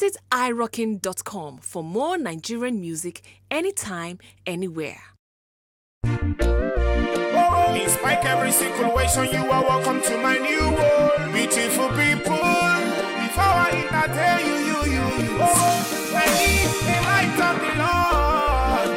Visit irockin.com for more Nigerian music anytime, anywhere. In spite every situation, you are welcome to my new world. Beautiful people, before I entertain you. I need the light of the Lord.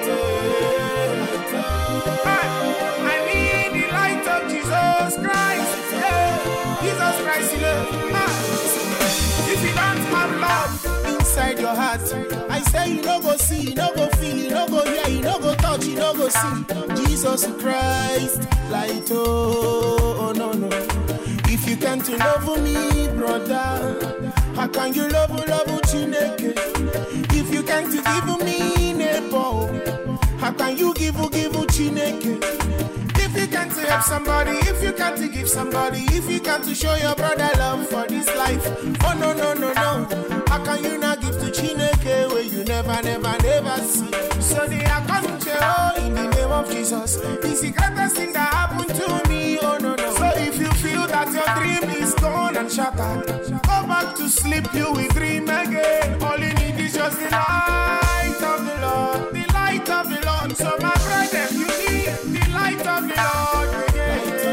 I need the light of Jesus Christ. Jesus Christ, if you don't have love inside your heart, I say you no go see, you no go feel, you no go hear, you no go touch, you no go see Jesus Christ, light, oh no. If you can't love me, brother, how can you love Chineke? If you can't give me neighbor, how can you give Chineke? If you can't help somebody, if you can't give somebody, if you can't show your brother love for this life, oh no. How can you not give to Chineke where you never see? So they are coming to in the name of Jesus. It's the greatest thing that happened to me, oh no. So if you feel that your dream is gone and shattered, go back to sleep, you will dream again. All you need is just the light of the Lord, the light of the Lord. So my brother, you need the light of the Lord again.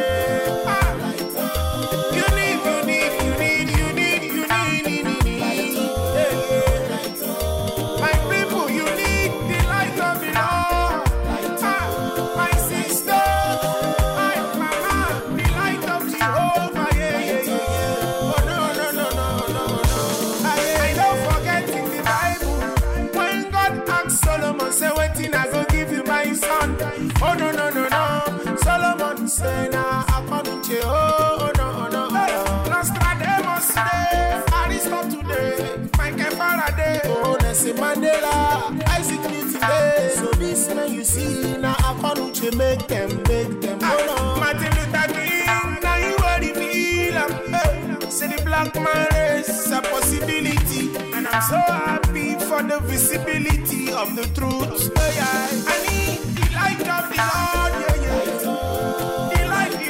Oh no. Solomon say na according to oh no. Nostradamus today, Aristotle today, Michael Faraday, oh Nelson Mandela, Isaac Newton today. So this man you see na according to make them. Oh no. Martin Luther King, now you already feel say the black man is a possibility, and I'm so happy for the visibility of the truth. I need the light of the Lord, The light, oh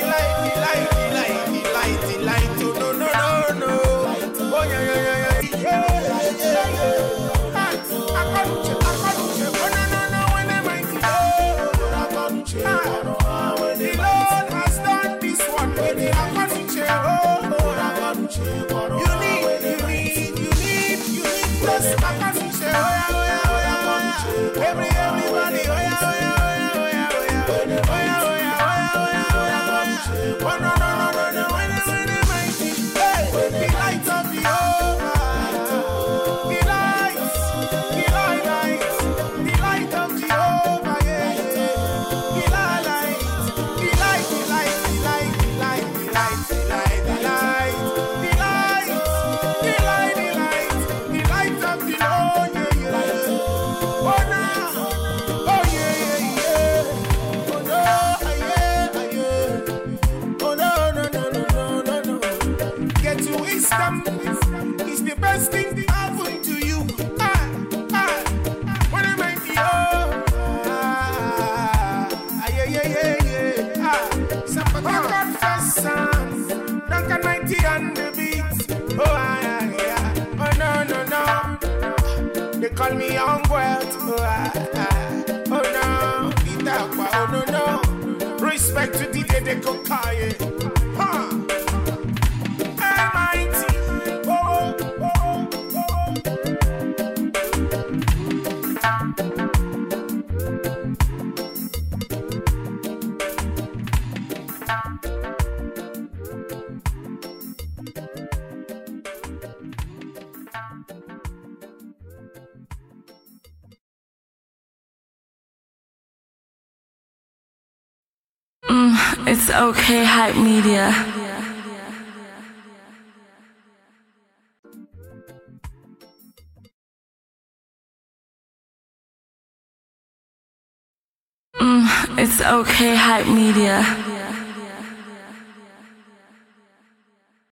no. Oh yeah. I can't you. Oh no, when am I the Lord has done this one with the you need plus everybody, the light of the is the best thing that happened to you. What am I Duncan Mighty on the beat. Oh no. They call me Young Wealth. Oh no. Respect to DJ Dekokaye. It's okay, Hype Media. It's okay, Hype Media.